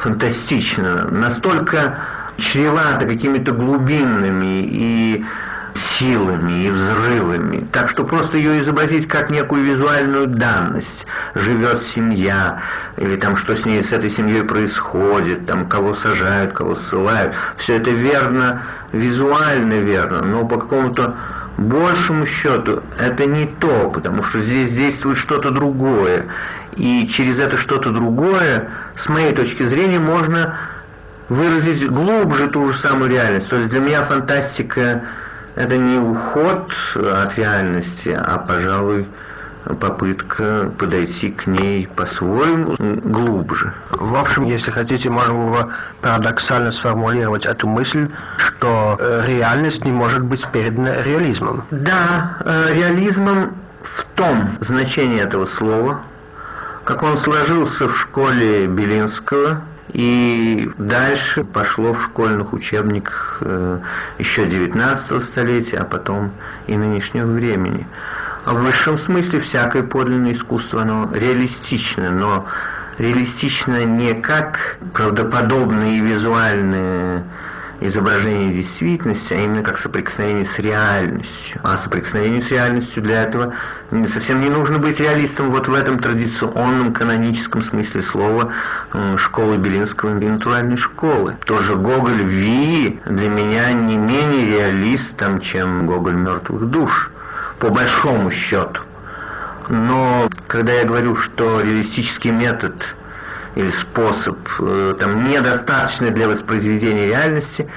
L: фантастична, настолько чревата какими-то глубинными и силами и взрывами. Так что просто ее изобразить как некую визуальную данность. Живет семья, или там что с ней, с этой семьей происходит, там кого сажают, кого ссылают. Все это верно, визуально верно, но по какому-то большему счету это не то, потому что здесь действует что-то другое. И через это что-то другое, с моей точки зрения, можно выразить глубже ту же самую реальность. То есть для меня фантастика — это не уход от реальности, а, пожалуй, попытка подойти к ней по-своему глубже.
K: В общем, если хотите, можно было парадоксально сформулировать эту мысль, что реальность не может быть передана реализмом.
L: Да, реализмом в том значении этого слова, как он сложился в школе Белинского и дальше пошло в школьных учебниках еще девятнадцатого столетия, а потом и нынешнего времени. В высшем смысле всякое подлинное искусство, оно реалистично, но реалистично не как правдоподобные и визуальные изображение действительности, а именно как соприкосновение с реальностью. А соприкосновение с реальностью для этого совсем не нужно быть реалистом вот в этом традиционном каноническом смысле слова школы Белинского и натуральной школы. Тоже Гоголь в Вии для меня не менее реалистом, чем Гоголь мертвых душ, по большому счету. Но когда я говорю, что реалистический метод или способ э, там, недостаточный для воспроизведения реальности,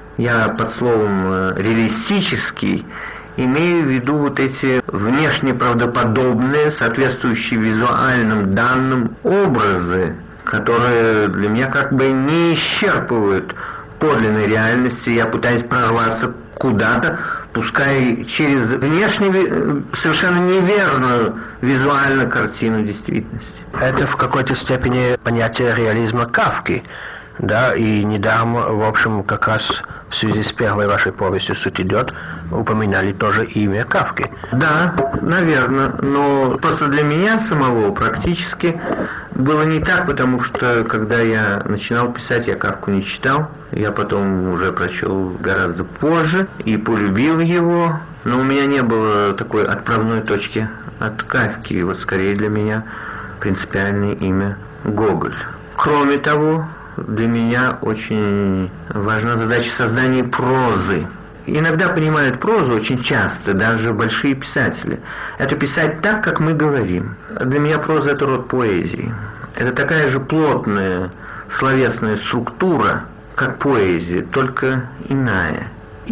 L: я под словом э, «реалистический» имею в виду вот эти внешне правдоподобные, соответствующие визуальным данным образы, которые для меня как бы не исчерпывают подлинной реальности. Я пытаюсь прорваться куда-то, пускай через внешне совершенно неверную визуальную картину действительности.
K: Это в какой-то степени понятие реализма Кафки, да, и недаром, в общем, как раз в связи с первой вашей повестью «Суть идет» упоминали тоже имя Кафки.
L: Да, наверное, но просто для меня самого практически было не так, потому что когда я начинал писать, я Кафку не читал, я потом уже прочел гораздо позже и полюбил его, но у меня не было такой отправной точки от Кафки, и вот скорее для меня принципиальное имя Гоголь. Кроме того, для меня очень важна задача создания прозы. Иногда понимают прозу, очень часто, даже большие писатели. Это писать так, как мы говорим. Для меня проза — это род поэзии. Это такая же плотная словесная структура, как поэзия, только иная.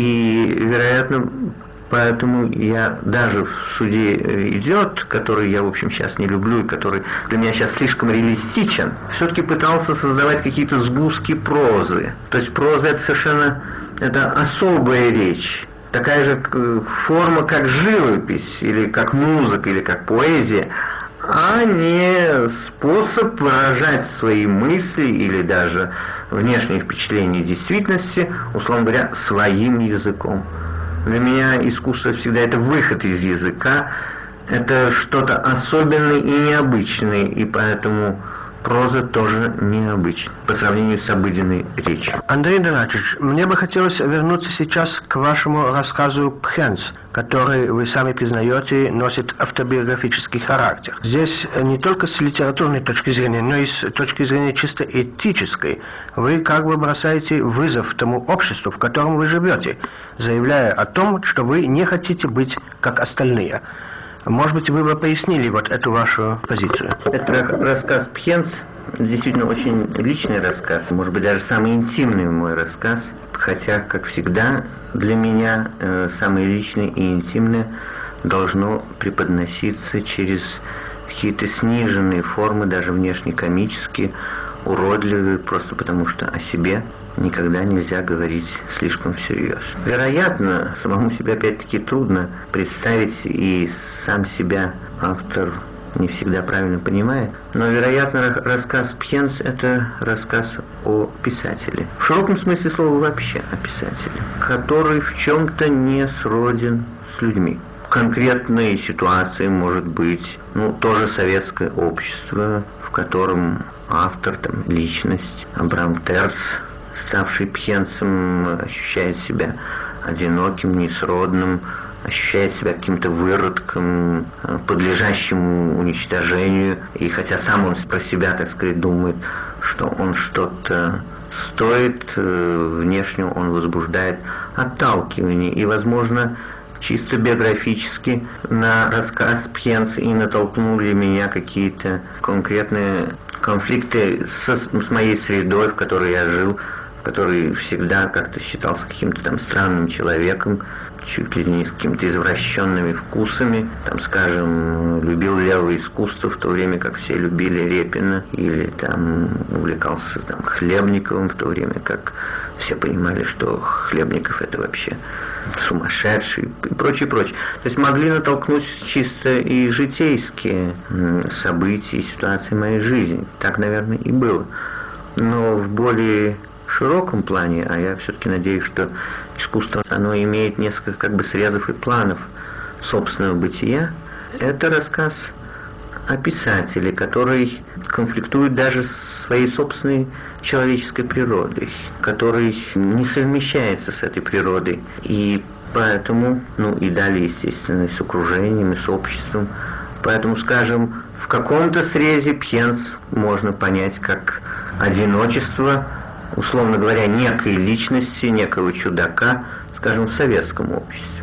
L: И, вероятно, поэтому я даже в «Суде идет», который я, в общем, сейчас не люблю, и который для меня сейчас слишком реалистичен, все-таки пытался создавать какие-то сгустки прозы. То есть проза — это совершенно это особая речь. Такая же форма, как живопись, или как музыка, или как поэзия, а не способ выражать свои мысли или даже внешние впечатления действительности, условно говоря, своим языком. Для меня искусство всегда это выход из языка, это что-то особенное и необычное, и поэтому проза тоже необычна по сравнению с обыденной речью.
K: Андрей Донатович, мне бы хотелось вернуться сейчас к вашему рассказу «Пхенц», который, вы сами признаете, носит автобиографический характер. Здесь не только с литературной точки зрения, но и с точки зрения чисто этической. Вы как бы бросаете вызов тому обществу, в котором вы живете, заявляя о том, что вы не хотите быть как остальные. Может быть, вы бы пояснили вот эту вашу позицию?
L: Это рассказ «Пхенц» действительно очень личный рассказ, может быть, даже самый интимный мой рассказ, хотя, как всегда, для меня э, самое личное и интимное должно преподноситься через какие-то сниженные формы, даже внешне комические, уродливые, просто потому что о себе никогда нельзя говорить слишком всерьез. Вероятно, самому себе опять-таки трудно представить, и сам себя автор не всегда правильно понимает, но, вероятно, рассказ «Пхенц» — это рассказ о писателе. В широком смысле слова вообще о писателе, который в чем-то не сроден с людьми. В конкретной ситуации может быть, ну, тоже советское общество, в котором автор, там, личность, Абрам Терц, ставший Пхенцем, ощущает себя одиноким, несродным, ощущает себя каким-то выродком, подлежащим уничтожению. И хотя сам он про себя, так сказать, думает, что он что-то стоит, внешне он возбуждает отталкивание. И, возможно, чисто биографически на рассказ Пьенс и натолкнули меня какие-то конкретные конфликты с, с моей средой, в которой я жил, в которой всегда как-то считался каким-то там странным человеком, чуть ли не с какими-то извращенными вкусами. Там, скажем, любил левое искусство, в то время как все любили Репина, или там увлекался там Хлебниковым, в то время как все понимали, что Хлебников это вообще сумасшедший и прочее, прочее. То есть могли натолкнуть чисто и житейские события, ситуации моей жизни. Так, наверное, и было. Но в более широком плане, а я все-таки надеюсь, что искусство, оно имеет несколько как бы срезов и планов собственного бытия, это рассказ о писателе, который конфликтует даже с своей собственной человеческой природой, который не совмещается с этой природой. И поэтому, ну и далее, естественно, и с окружением, и с обществом. Поэтому, скажем, в каком-то срезе Пьенс можно понять как одиночество, условно говоря, некой личности, некого чудака, скажем, в советском обществе.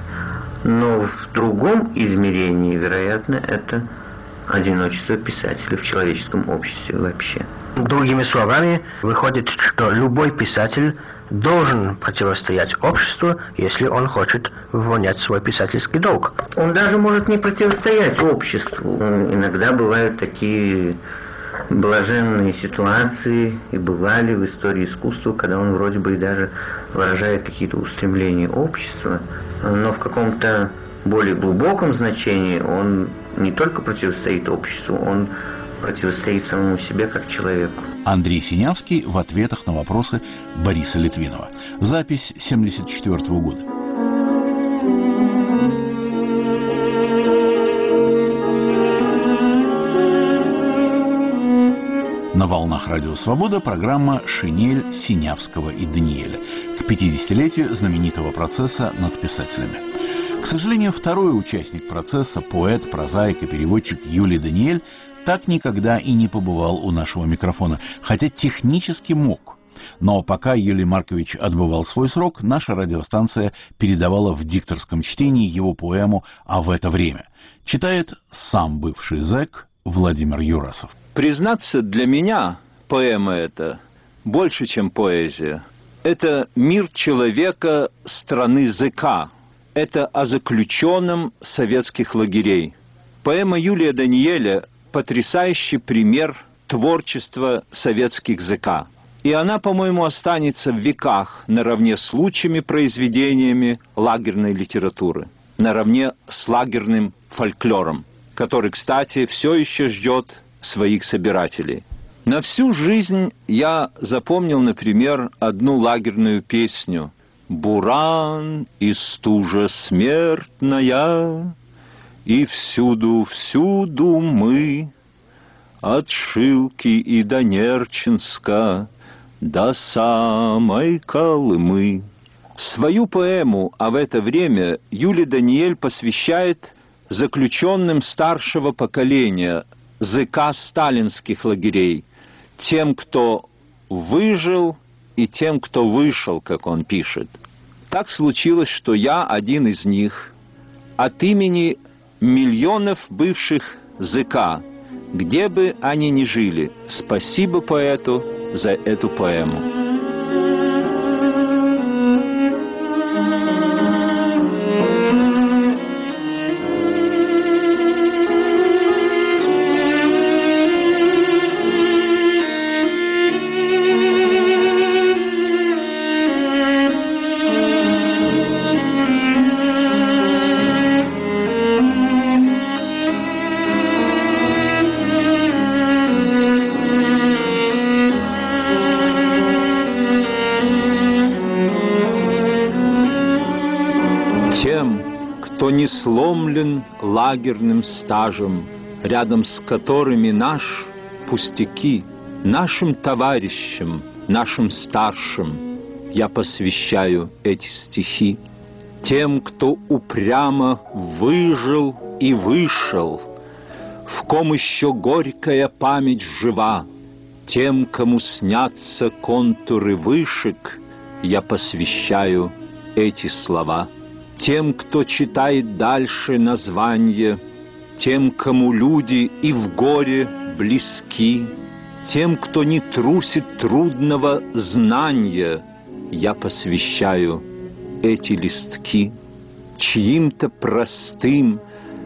L: Но в другом измерении, вероятно, это одиночество писателя в человеческом обществе вообще.
K: Другими словами, выходит, что любой писатель должен противостоять обществу, если он хочет выполнять свой писательский долг.
L: Он даже может не противостоять обществу. Иногда бывают такие блаженные ситуации, и бывали в истории искусства, когда он вроде бы и даже выражает какие-то устремления общества, но в каком-то более глубоком значении он не только противостоит обществу, он противостоит самому себе как человеку.
A: Андрей Синявский в ответах на вопросы Бориса Литвинова. Запись семьдесят четвёртого года. На волнах Радио Свобода программа «Шинель» Синявского и Даниэля к пятидесятилетию знаменитого процесса над писателями. К сожалению, второй участник процесса, поэт, прозаик и переводчик Юлий Даниэль, так никогда и не побывал у нашего микрофона, хотя технически мог. Но пока Юлий Маркович отбывал свой срок, наша радиостанция передавала в дикторском чтении его поэму «А в это время». Читает сам бывший зэк Владимир Юрасов.
M: Признаться, для меня поэма эта больше, чем поэзия. Это мир человека страны зэка. Это о заключенном советских лагерей. Поэма Юлия Даниэля – потрясающий пример творчества советских зэка. И она, по-моему, останется в веках наравне с лучшими произведениями лагерной литературы, наравне с лагерным фольклором, который, кстати, все еще ждет своих собирателей. На всю жизнь я запомнил, например, одну лагерную песню «Буран и стужа смертная, и всюду-всюду мы, от Шилки и до Нерчинска, до самой Колымы». Свою поэму «А в это время» Юлий Даниэль посвящает заключенным старшего поколения, зэка сталинских лагерей, тем, кто выжил, и тем, кто вышел, как он пишет. Так случилось, что я один из них. От имени миллионов бывших зэка, где бы они ни жили, спасибо поэту за эту поэму. Не сломлен лагерным стажем, рядом с которыми наш пустяки, нашим товарищам, нашим старшим я посвящаю эти стихи. тем, кто упрямо выжил и вышел, в ком еще горькая память жива, тем, кому снятся контуры вышек, я посвящаю эти слова. Тем, кто читает дальше название, тем, кому люди и в горе близки, тем, кто не трусит трудного знания, я посвящаю эти листки. Чьим-то простым,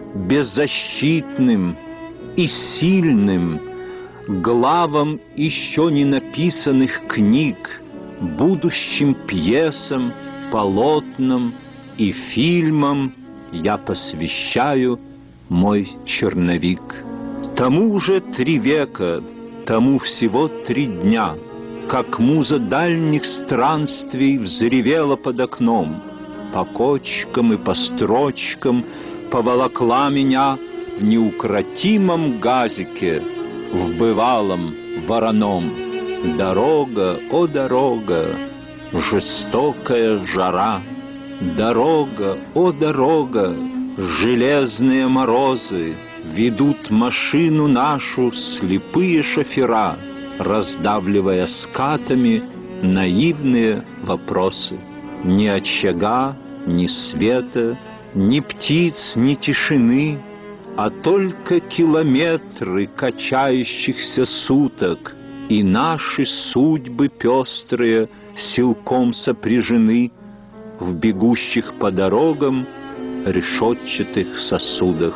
M: беззащитным и сильным главам еще не написанных книг, будущим пьесам, полотнам и фильмам я посвящаю мой черновик. Тому уже три века, тому всего три дня, как муза дальних странствий взревела под окном, по кочкам и по строчкам поволокла меня в неукротимом газике, в бывалом вороном. Дорога, о дорога, жестокая жара, дорога, о дорога, железные морозы, ведут машину нашу слепые шофера, раздавливая скатами наивные вопросы. Ни очага, ни света, ни птиц, ни тишины, а только километры качающихся суток, и наши судьбы пестрые силком сопряжены в бегущих по дорогам решетчатых сосудах.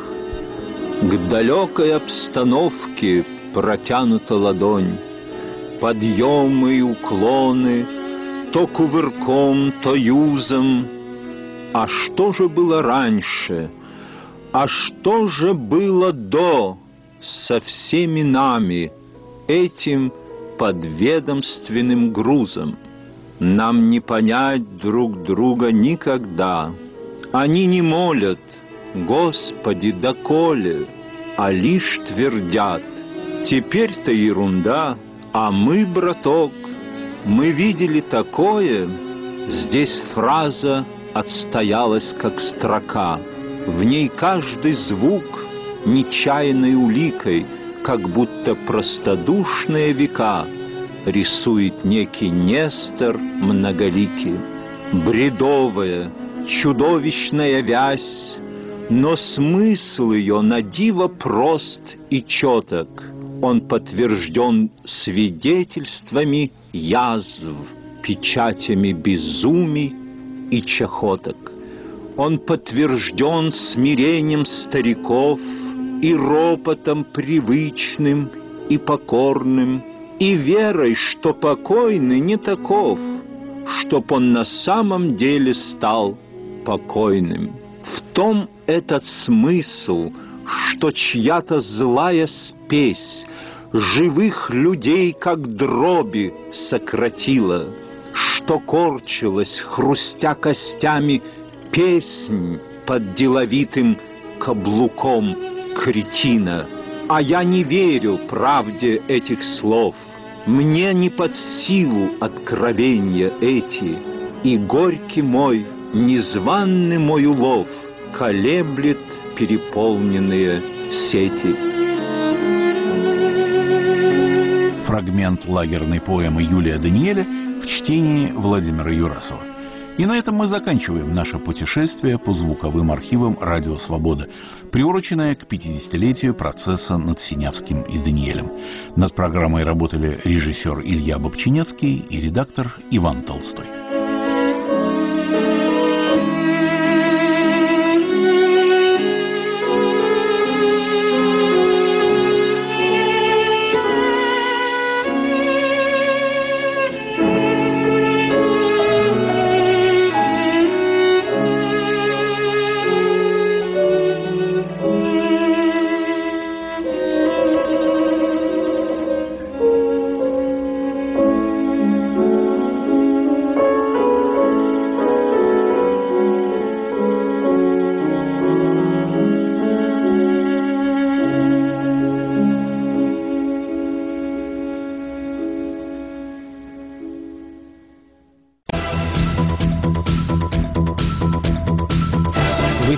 M: К далекой обстановке протянута ладонь, подъемы и уклоны, то кувырком, то юзом. А что же было раньше? А что же было до, со всеми нами, этим подведомственным грузом? Нам не понять друг друга никогда. Они не молят: «Господи, доколе?», а лишь твердят: «Теперь-то ерунда, а мы, браток, мы видели такое». Здесь фраза отстоялась как строка, в ней каждый звук нечаянной уликой, как будто простодушные века рисует некий Нестор многоликий. Бредовая, чудовищная вязь, но смысл ее на диво прост и четок. Он подтвержден свидетельствами язв, печатями безумий и чахоток. Он подтвержден смирением стариков и ропотом привычным и покорным, и верой, что покойный не таков, чтоб он на самом деле стал покойным. В том этот смысл, что чья-то злая спесь живых людей, как дроби, сократила, что корчилась, хрустя костями, песнь под деловитым каблуком кретина. А я не верю правде этих слов, мне не под силу откровения эти, и горький мой, незваный мой улов колеблет переполненные сети.
A: Фрагмент лагерной поэмы Юлия Даниэля в чтении Владимира Юрасова. И на этом мы заканчиваем наше путешествие по звуковым архивам «Радио Свобода», приуроченное к пятидесятилетию процесса над Синявским и Даниэлем. Над программой работали режиссер Илья Бобчинецкий и редактор Иван Толстой.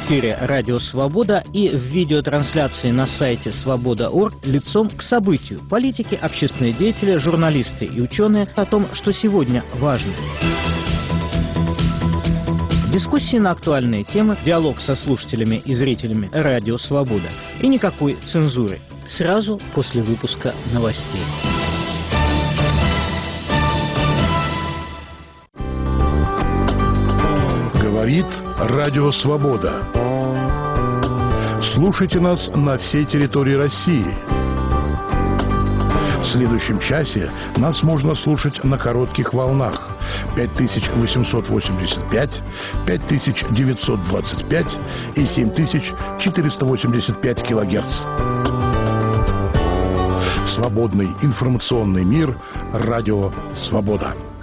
N: эфире «Радио Свобода» и в видеотрансляции на сайте свобода точка орг лицом к событию. Политики, общественные деятели, журналисты и ученые о том, что сегодня важно. Дискуссии на актуальные темы, диалог со слушателями и зрителями «Радио Свобода» и никакой цензуры. Сразу после выпуска новостей.
O: Говорит Радио Свобода. Слушайте нас на всей территории России. В следующем часе нас можно слушать на коротких волнах пять тысяч восемьсот восемьдесят пять, пять тысяч девятьсот двадцать пять и семь тысяч четыреста восемьдесят пять килогерц. Свободный информационный мир. Радио Свобода.